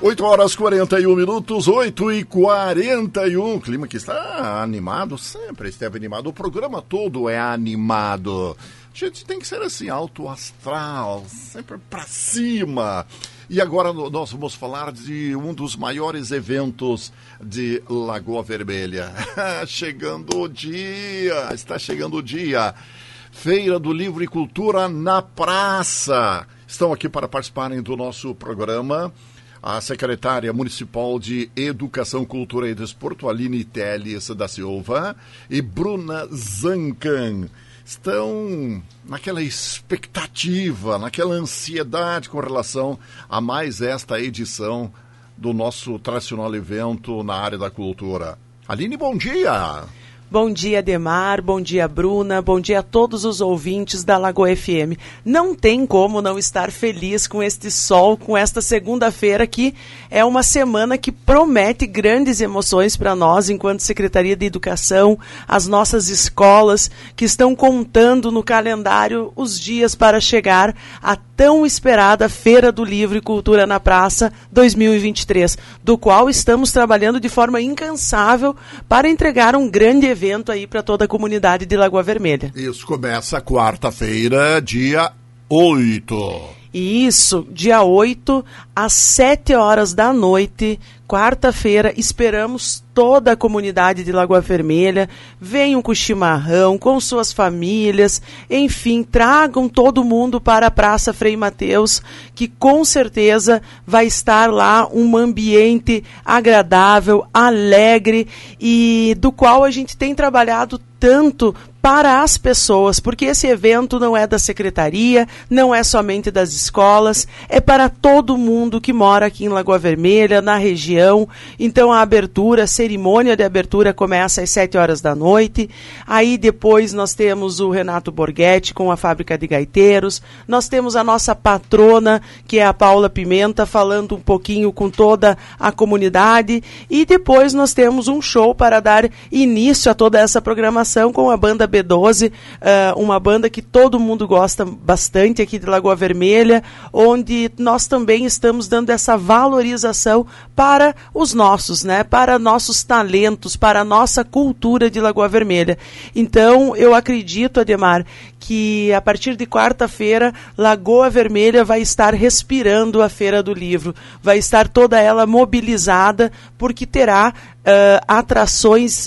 8 horas 41 minutos, 8h41. Clima que está animado, sempre esteve animado. O programa todo é animado. A gente tem que ser assim, alto astral, sempre pra cima. E agora nós vamos falar de um dos maiores eventos de Lagoa Vermelha. Chegando o dia, está chegando o dia. Feira do Livro e Cultura na Praça. Estão aqui para participarem do nosso programa a secretária municipal de Educação, Cultura e Desporto, Aline Teles da Silva, e Bruna Zancan. Estão naquela expectativa, naquela ansiedade com relação a mais esta edição do nosso tradicional evento na área da cultura. Aline, bom dia! Bom dia, Ademar, bom dia, Bruna, bom dia a todos os ouvintes da Lagoa FM. Não tem como não estar feliz com este sol, com esta segunda-feira, que é uma semana que promete grandes emoções para nós, enquanto Secretaria de Educação, as nossas escolas, que estão contando no calendário os dias para chegar à tão esperada Feira do Livro e Cultura na Praça 2023, do qual estamos trabalhando de forma incansável para entregar um grande evento aí para toda a comunidade de Lagoa Vermelha. Isso começa quarta-feira, dia 8. Isso, dia 8, às 7 horas da noite, quarta-feira, esperamos toda a comunidade de Lagoa Vermelha. Venham com chimarrão, com suas famílias, enfim, tragam todo mundo para a Praça Frei Mateus, que com certeza vai estar lá um ambiente agradável, alegre, e do qual a gente tem trabalhado tanto para as pessoas, porque esse evento não é da secretaria, não é somente das escolas, é para todo mundo que mora aqui em Lagoa Vermelha, na região. Então a cerimônia de abertura começa às 7 horas da noite, aí depois nós temos o Renato Borghetti com a Fábrica de Gaiteiros, nós temos a nossa patrona, que é a Paula Pimenta, falando um pouquinho com toda a comunidade, e depois nós temos um show para dar início a toda essa programação com a banda B12, uma banda que todo mundo gosta bastante aqui de Lagoa Vermelha, onde nós também estamos dando essa valorização para os nossos, né, para nossos talentos, para a nossa cultura de Lagoa Vermelha. Então, eu acredito, Ademar, que a partir de quarta-feira, Lagoa Vermelha vai estar respirando a Feira do Livro, vai estar toda ela mobilizada, porque terá atrações,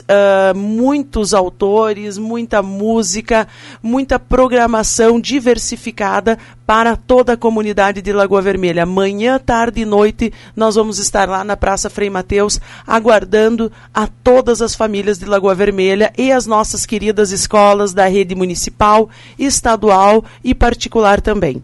muitos autores, muita música, muita programação diversificada para toda a comunidade de Lagoa Vermelha. Manhã, tarde e noite nós vamos estar lá na Praça Frei Mateus, aguardando a todas as famílias de Lagoa Vermelha e as nossas queridas escolas da rede municipal, estadual e particular também.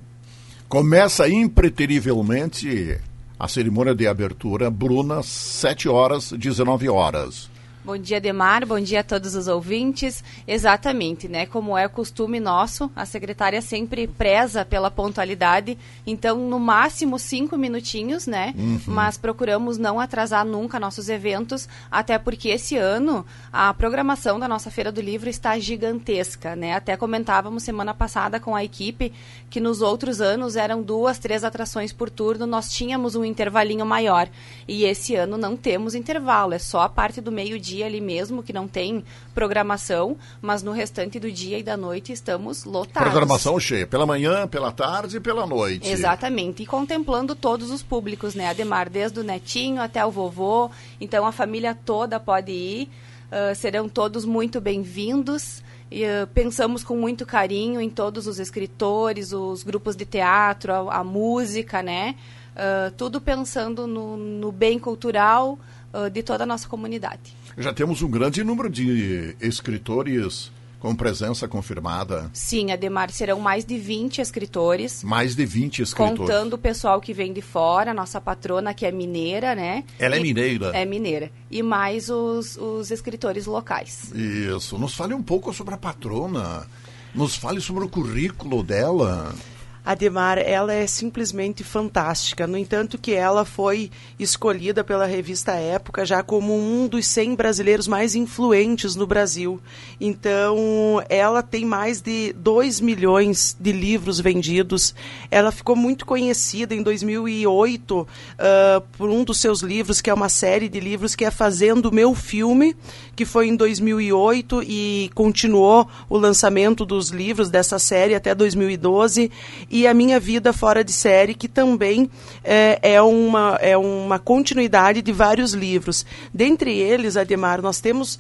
Começa impreterivelmente a cerimônia de abertura, Bruna, 7 horas, 19 horas. Bom dia, Ademar, bom dia a todos os ouvintes. Exatamente, né? Como é costume nosso, a secretária sempre preza pela pontualidade, então no máximo 5 minutinhos, né? Mas procuramos não atrasar nunca nossos eventos, até porque esse ano a programação da nossa Feira do Livro está gigantesca, né? Até comentávamos semana passada com a equipe que nos outros anos eram 2, 3 atrações por turno, nós tínhamos um intervalinho maior, e esse ano não temos intervalo, é só a parte do meio-dia ali mesmo, que não tem programação, mas no restante do dia e da noite estamos lotados. Programação cheia, pela manhã, pela tarde e pela noite. Exatamente, e contemplando todos os públicos, né, Ademar, desde o netinho até o vovô, então a família toda pode ir, serão todos muito bem-vindos. E, pensamos com muito carinho em todos os escritores, os grupos de teatro, a música, né, tudo pensando no bem cultural de toda a nossa comunidade. Já temos um grande número de escritores com presença confirmada. Sim, Ademar, serão mais de 20 escritores. Mais de 20 escritores. Contando o pessoal que vem de fora, a nossa patrona, que é mineira, né? Ela é mineira. É mineira. E mais os escritores locais. Isso. Nos fale um pouco sobre a patrona. Nos fale sobre o currículo dela. Ademar, ela é simplesmente fantástica. No entanto que ela foi escolhida pela revista Época já como um dos 100 brasileiros mais influentes no Brasil. Então, ela tem mais de 2 milhões de livros vendidos. Ela ficou muito conhecida em 2008 por um dos seus livros, que é uma série de livros que é Fazendo o Meu Filme, que foi em 2008 e continuou o lançamento dos livros dessa série até 2012. E A Minha Vida Fora de Série, que também é uma continuidade de vários livros. Dentre eles, Ademar, nós temos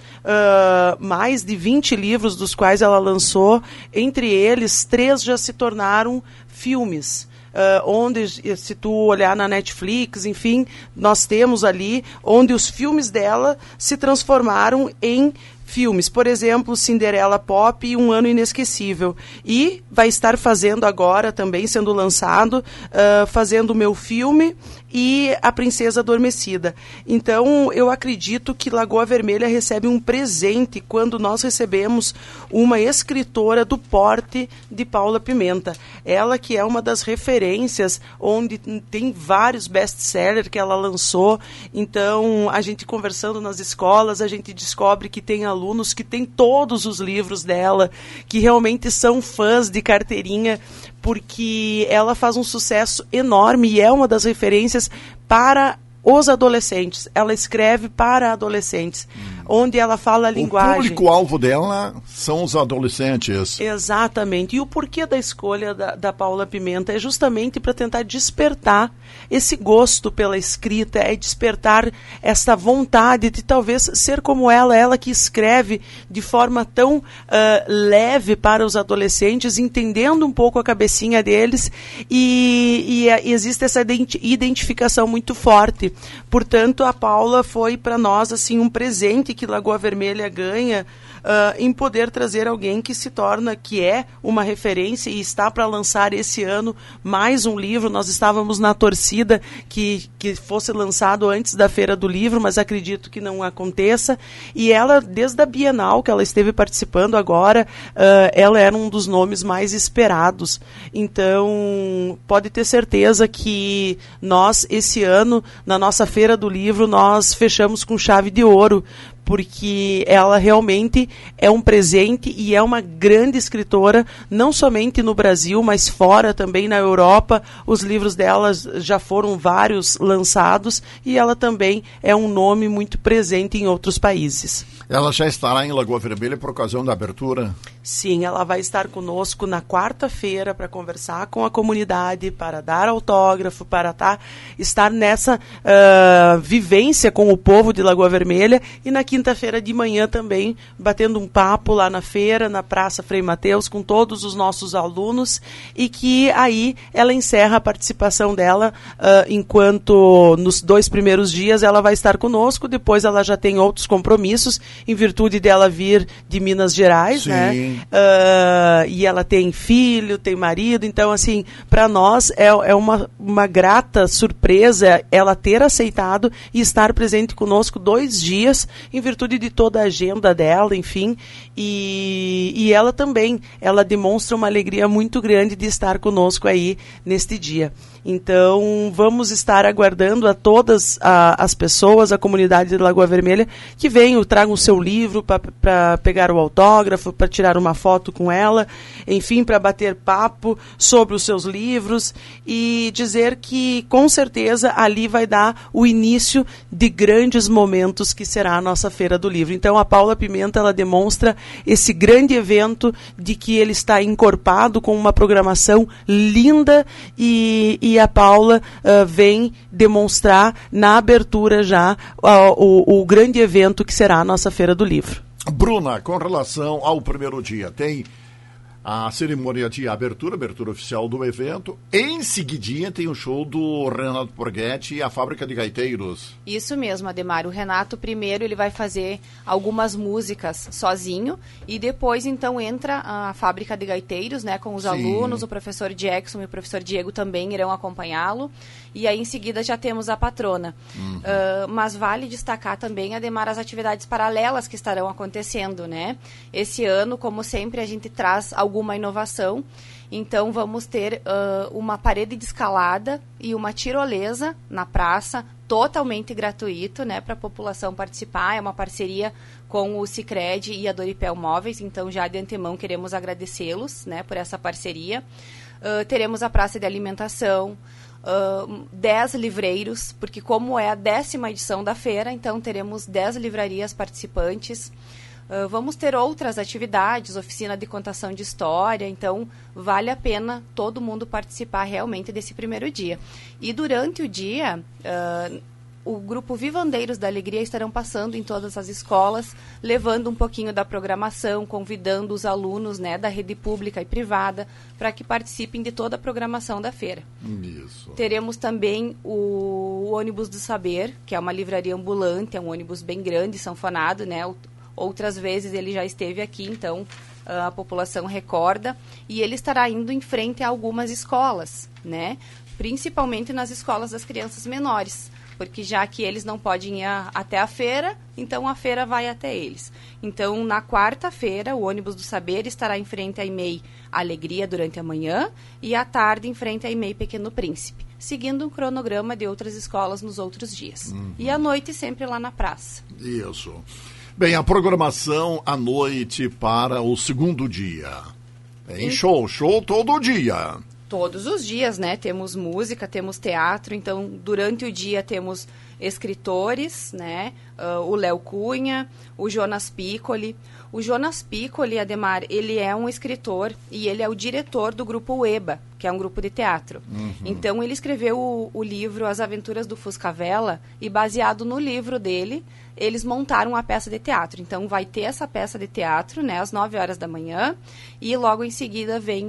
mais de 20 livros dos quais ela lançou. Entre eles, 3 já se tornaram filmes. Onde, se tu olhar na Netflix, enfim, nós temos ali onde os filmes dela se transformaram em filmes. Por exemplo, Cinderela Pop e Um Ano Inesquecível. E vai estar fazendo agora, também sendo lançado, Fazendo o Meu Filme e A Princesa Adormecida. Então, eu acredito que Lagoa Vermelha recebe um presente quando nós recebemos uma escritora do porte de Paula Pimenta. Ela que é uma das referências, onde tem vários best-sellers que ela lançou. Então, a gente conversando nas escolas, a gente descobre que tem alunos que têm todos os livros dela, que realmente são fãs de carteirinha, porque ela faz um sucesso enorme e é uma das referências para os adolescentes. Ela escreve para adolescentes, onde ela fala a linguagem. O público-alvo dela são os adolescentes. Exatamente. E o porquê da escolha da Paula Pimenta é justamente para tentar despertar esse gosto pela escrita, é despertar essa vontade de talvez ser como ela que escreve de forma tão leve para os adolescentes, entendendo um pouco a cabecinha deles, e existe essa identificação muito forte. Portanto, a Paula foi para nós assim um presente que Lagoa Vermelha ganha em poder trazer alguém que se torna, que é uma referência e está para lançar esse ano mais um livro. Nós estávamos na torcida que fosse lançado antes da Feira do Livro, mas acredito que não aconteça. E ela, desde a Bienal que ela esteve participando agora, ela era um dos nomes mais esperados. Então, pode ter certeza que nós, esse ano, na nossa Feira do Livro, nós fechamos com chave de ouro, porque ela realmente é um presente e é uma grande escritora, não somente no Brasil, mas fora também, na Europa. Os livros dela já foram vários lançados e ela também é um nome muito presente em outros países. Ela já estará em Lagoa Vermelha por ocasião da abertura? Sim, ela vai estar conosco na quarta-feira para conversar com a comunidade, para dar autógrafo, para estar nessa vivência com o povo de Lagoa Vermelha, e na quinta-feira de manhã também, batendo um papo lá na feira, na Praça Frei Mateus, com todos os nossos alunos, e que aí ela encerra a participação dela, enquanto nos 2 primeiros dias ela vai estar conosco, depois ela já tem outros compromissos, em virtude dela vir de Minas Gerais, né? E ela tem filho, tem marido, então assim, para nós é uma grata surpresa ela ter aceitado e estar presente conosco 2 dias, em virtude de toda a agenda dela, enfim, e ela também, ela demonstra uma alegria muito grande de estar conosco aí neste dia. Então, vamos estar aguardando a todas as pessoas, a comunidade de Lagoa Vermelha, que venham, tragam o seu livro para pegar o autógrafo, para tirar uma foto com ela, enfim, para bater papo sobre os seus livros e dizer que, com certeza, ali vai dar o início de grandes momentos que será a nossa Feira do Livro. Então, a Paula Pimenta, ela demonstra esse grande evento de que ele está encorpado com uma programação linda e a Paula vem demonstrar na abertura já o grande evento que será a nossa Feira do Livro. Bruna, com relação ao primeiro dia, tem a cerimônia de abertura oficial do evento. Em seguidinha tem o show do Renato Porghetti e a Fábrica de Gaiteiros. Isso mesmo, Ademar. O Renato primeiro ele vai fazer algumas músicas sozinho e depois então entra a Fábrica de Gaiteiros, né, com os alunos, o professor Jackson e o professor Diego também irão acompanhá-lo. E aí em seguida já temos a patrona. Mas vale destacar também, Ademar, as atividades paralelas que estarão acontecendo, né? Esse ano, como sempre, a gente traz algumas alguma inovação. Então, vamos ter uma parede de escalada e uma tirolesa na praça, totalmente gratuito, né, para a população participar. É uma parceria com o Sicredi e a Doripel Móveis, então já de antemão queremos agradecê-los, né, por essa parceria. Teremos a praça de alimentação, 10 livreiros, porque como é a 10ª edição da feira, então teremos 10 livrarias participantes. Vamos ter outras atividades, oficina de contação de história, então vale a pena todo mundo participar realmente desse primeiro dia. E durante o dia, o grupo Vivandeiros da Alegria estarão passando em todas as escolas, levando um pouquinho da programação, convidando os alunos, né, da rede pública e privada para que participem de toda a programação da feira. Isso. Teremos também o ônibus do saber, que é uma livraria ambulante, é um ônibus bem grande, sanfonado, né? Outras vezes ele já esteve aqui, então a população recorda, e ele estará indo em frente a algumas escolas, né? Principalmente nas escolas das crianças menores, porque já que eles não podem ir até a feira, então a feira vai até eles. Então, na quarta-feira, o ônibus do saber estará em frente à EMEI Alegria durante a manhã e à tarde em frente à EMEI Pequeno Príncipe, seguindo um cronograma de outras escolas nos outros dias. E à noite sempre lá na praça. Isso. Bem, a programação à noite para o segundo dia. Tem show todo dia. Todos os dias, né? Temos música, temos teatro, então durante o dia temos escritores, né? O Léo Cunha, o Jonas Piccoli. O Jonas Piccoli, Ademar, ele é um escritor e ele é o diretor do grupo UEBA, que é um grupo de teatro. Então ele escreveu o livro As Aventuras do Fuscavela e baseado no livro dele, eles montaram a peça de teatro. Então vai ter essa peça de teatro, né, às 9 horas da manhã, e logo em seguida vem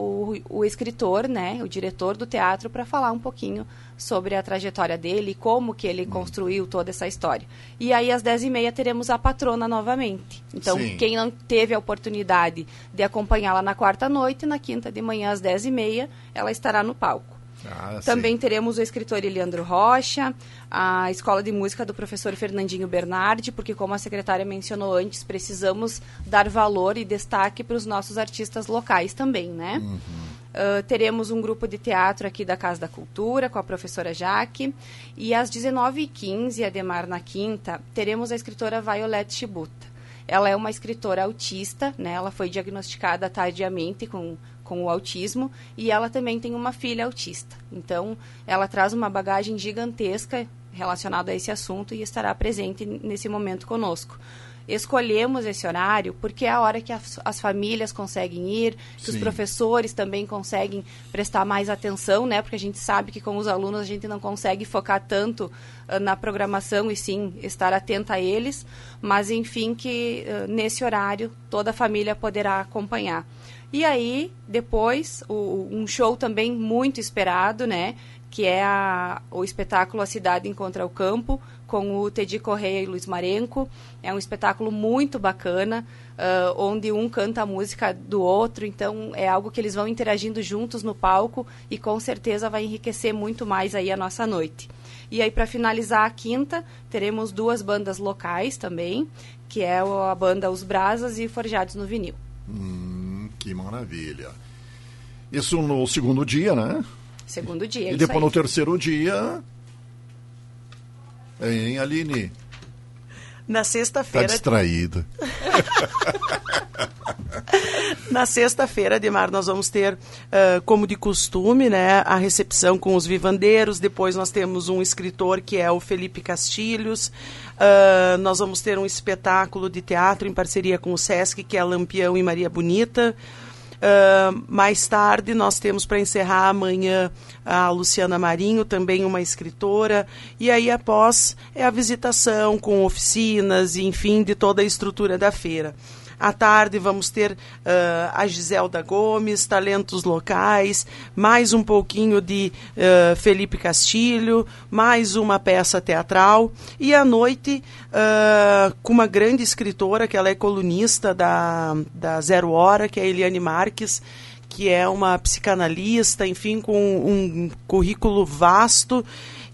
o escritor, né, o diretor do teatro, para falar um pouquinho sobre a trajetória dele e como que ele construiu toda essa história. E aí às 10h30 teremos a patrona novamente. Então quem não teve a oportunidade de acompanhá-la na quarta noite, na quinta de manhã às 10h30 ela estará no palco. Também teremos o escritor Eliandro Rocha, a escola de música do professor Fernandinho Bernardi, porque como a secretária mencionou antes, precisamos dar valor e destaque para os nossos artistas locais também, né? Teremos um grupo de teatro aqui da Casa da Cultura, com a professora Jaque, e às 19h15, Ademar, na quinta, teremos a escritora Violette Chibuta. Ela é uma escritora autista, né? Ela foi diagnosticada tardiamente com o autismo, e ela também tem uma filha autista. Então, ela traz uma bagagem gigantesca relacionada a esse assunto e estará presente nesse momento conosco. Escolhemos esse horário porque é a hora que as famílias conseguem ir, que os professores também conseguem prestar mais atenção, né? Porque a gente sabe que com os alunos a gente não consegue focar tanto na programação e sim estar atenta a eles, mas enfim que nesse horário toda a família poderá acompanhar. E aí, depois, um show também muito esperado, né? Que é o espetáculo A Cidade Encontra o Campo, com o Tedi Correia e Luiz Marenco. É um espetáculo muito bacana, onde um canta a música do outro, então é algo que eles vão interagindo juntos no palco e com certeza vai enriquecer muito mais aí a nossa noite. E aí, para finalizar a quinta, teremos 2 bandas locais também, que é a banda Os Brasas e Forjados no Vinil. Que maravilha. Isso no segundo dia, né? Segundo dia, e depois no terceiro dia, hein, Aline? Na sexta-feira... Tá distraída. Na sexta-feira, Ademar, nós vamos ter, como de costume, né, a recepção com os vivandeiros. Depois nós temos um escritor que é o Felipe Castilhos. Nós vamos ter um espetáculo de teatro em parceria com o Sesc, que é Lampião e Maria Bonita. Mais tarde nós temos para encerrar amanhã a Luciana Marinho, também uma escritora, e aí após é a visitação com oficinas, e, enfim, de toda a estrutura da feira. À tarde vamos ter a Giselda Gomes, talentos locais, mais um pouquinho de Felipe Castilho, mais uma peça teatral. E à noite, com uma grande escritora, que ela é colunista da Zero Hora, que é a Eliane Marques, que é uma psicanalista, enfim, com um currículo vasto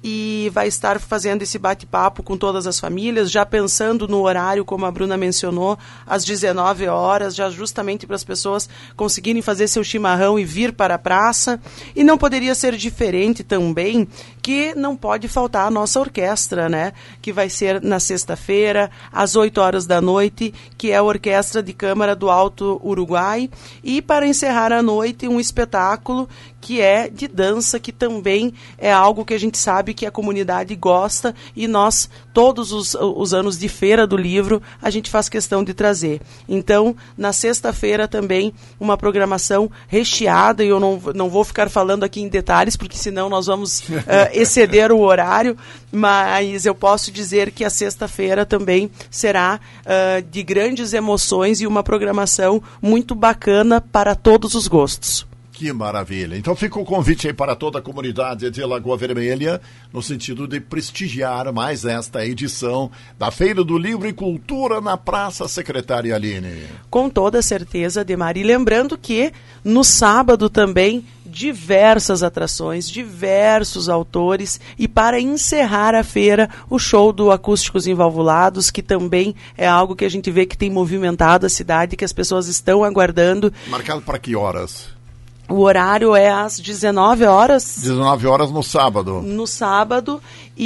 e vai estar fazendo esse bate-papo com todas as famílias, já pensando no horário, como a Bruna mencionou, às 19 horas, já justamente para as pessoas conseguirem fazer seu chimarrão e vir para a praça. E não poderia ser diferente também, que não pode faltar a nossa orquestra, né? Que vai ser na sexta-feira, às 8 horas da noite, que é a Orquestra de Câmara do Alto Uruguai. E para encerrar a noite, um espetáculo que é de dança, que também é algo que a gente sabe que a comunidade gosta, e nós, todos os anos de Feira do Livro, a gente faz questão de trazer. Então, na sexta-feira também, uma programação recheada, e eu não vou ficar falando aqui em detalhes, porque senão nós vamos exceder o horário, mas eu posso dizer que a sexta-feira também será de grandes emoções e uma programação muito bacana para todos os gostos. Que maravilha. Então fica o convite aí para toda a comunidade de Lagoa Vermelha, no sentido de prestigiar mais esta edição da Feira do Livro e Cultura na Praça Secretária Aline. Com toda certeza, Ademar. E lembrando que no sábado também diversas atrações, diversos autores, e para encerrar a feira, o show do Acústicos Invalvulados, que também é algo que a gente vê que tem movimentado a cidade, que as pessoas estão aguardando. Marcado para que horas? O horário é às 19 horas. 19 horas no sábado. No sábado,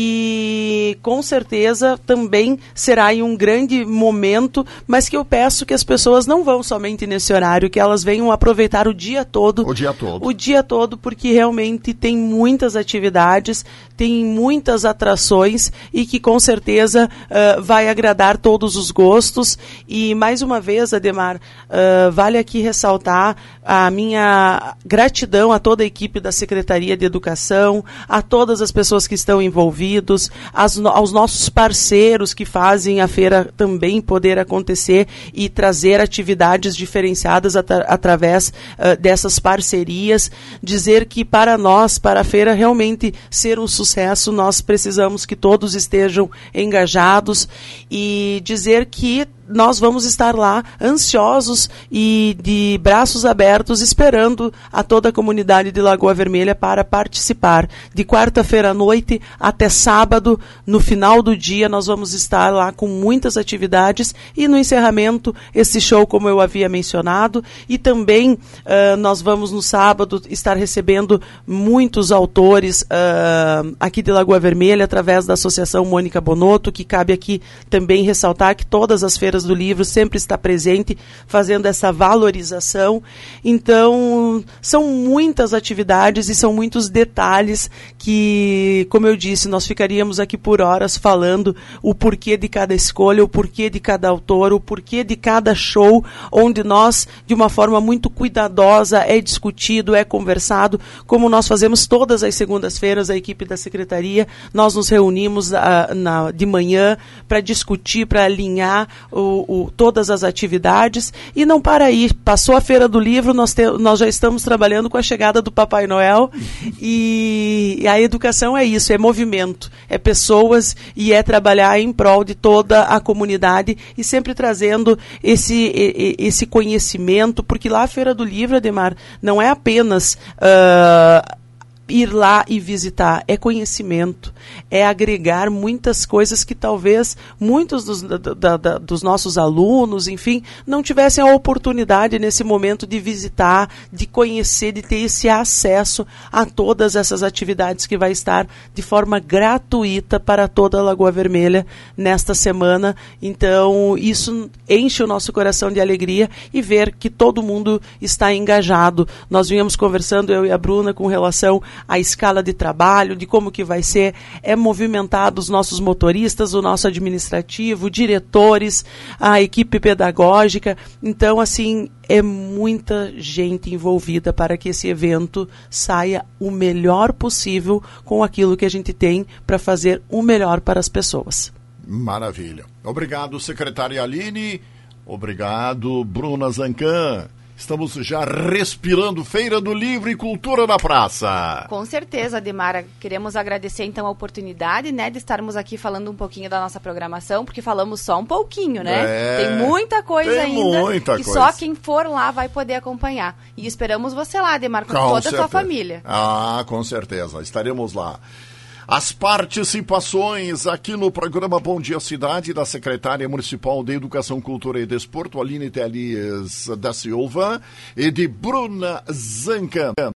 e com certeza também será em um grande momento, mas que eu peço que as pessoas não vão somente nesse horário, que elas venham aproveitar o dia todo. O dia todo. O dia todo, porque realmente tem muitas atividades, tem muitas atrações, e que com certeza vai agradar todos os gostos. E mais uma vez, Ademar, vale aqui ressaltar a minha gratidão a toda a equipe da Secretaria de Educação, a todas as pessoas que estão envolvidos, aos nossos parceiros que fazem a feira também poder acontecer e trazer atividades diferenciadas através dessas parcerias. Dizer que para nós, para a feira realmente ser um sucesso, nós precisamos que todos estejam engajados, e dizer que nós vamos estar lá ansiosos e de braços abertos, esperando a toda a comunidade de Lagoa Vermelha para participar. De quarta-feira à noite até sábado, no final do dia, nós vamos estar lá com muitas atividades, e no encerramento, esse show, como eu havia mencionado, e também nós vamos no sábado estar recebendo muitos autores aqui de Lagoa Vermelha, através da Associação Mônica Bonotto, que cabe aqui também ressaltar que todas as feiras do livro sempre está presente, fazendo essa valorização. Então, são muitas atividades e são muitos detalhes que, como eu disse, nós ficaríamos aqui por horas falando o porquê de cada escolha, o porquê de cada autor, o porquê de cada show, onde nós, de uma forma muito cuidadosa, é discutido, é conversado, como nós fazemos todas as segundas-feiras, a equipe da Secretaria, nós nos reunimos de manhã para discutir, para alinhar todas as atividades, e não para aí. Passou a Feira do Livro, nós já estamos trabalhando com a chegada do Papai Noel, e a educação é isso, é movimento, é pessoas, e é trabalhar em prol de toda a comunidade, e sempre trazendo esse conhecimento, porque lá a Feira do Livro, Ademar, não é apenas ir lá e visitar, é conhecimento, é agregar muitas coisas que talvez muitos dos nossos alunos, enfim, não tivessem a oportunidade nesse momento de visitar, de conhecer, de ter esse acesso a todas essas atividades que vai estar de forma gratuita para toda a Lagoa Vermelha nesta semana. Então, isso enche o nosso coração de alegria, e ver que todo mundo está engajado. Nós vínhamos conversando, eu e a Bruna, com relação à escala de trabalho, de como que vai ser, é movimentado os nossos motoristas, o nosso administrativo, diretores, a equipe pedagógica. Então, assim, é muita gente envolvida para que esse evento saia o melhor possível, com aquilo que a gente tem para fazer o melhor para as pessoas. Maravilha. Obrigado, secretária Aline. Obrigado, Bruna Zancan. Estamos já respirando Feira do Livro e Cultura na Praça. Com certeza, Ademar. Queremos agradecer, então, a oportunidade, né, de estarmos aqui falando um pouquinho da nossa programação, porque falamos só um pouquinho, né? Tem muita coisa ainda. Muita coisa. Só quem for lá vai poder acompanhar. E esperamos você lá, Ademar, com toda a sua família. Ah, com certeza. Estaremos lá. As participações aqui no programa Bom Dia Cidade, da secretária municipal de Educação, Cultura e Desporto, Aline Teles da Silva, e de Bruna Zanca.